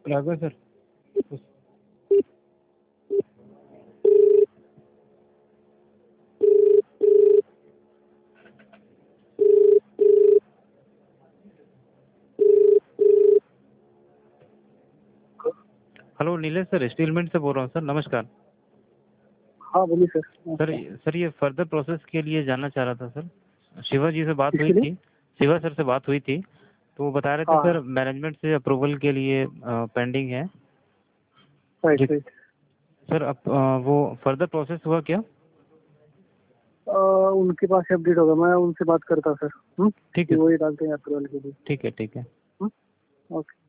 Raghav sir. Hello Nilesh sir, steel mint से बोल रहा हूँ सर, नमस्कार। हाँ बोलिए सर। सर ये फर्दर प्रोसेस के लिए जानना चाह रहा था सर। शिवा जी से बात हुई किसके लिए? थी, शिवा सर से बात हुई थी, तो वो बता रहे थे हाँ सर मैनेजमेंट से अप्रूवल के लिए पेंडिंग है। Right right. सर अब वो फर्दर प्रोसेस हुआ क्या? उनके पास अपडेट होगा, मैं उनसे बात करता सर। ठीक कि है, वही डालते हैं अप्रूवल के लिए। ठीक है, ठीक है। ओके।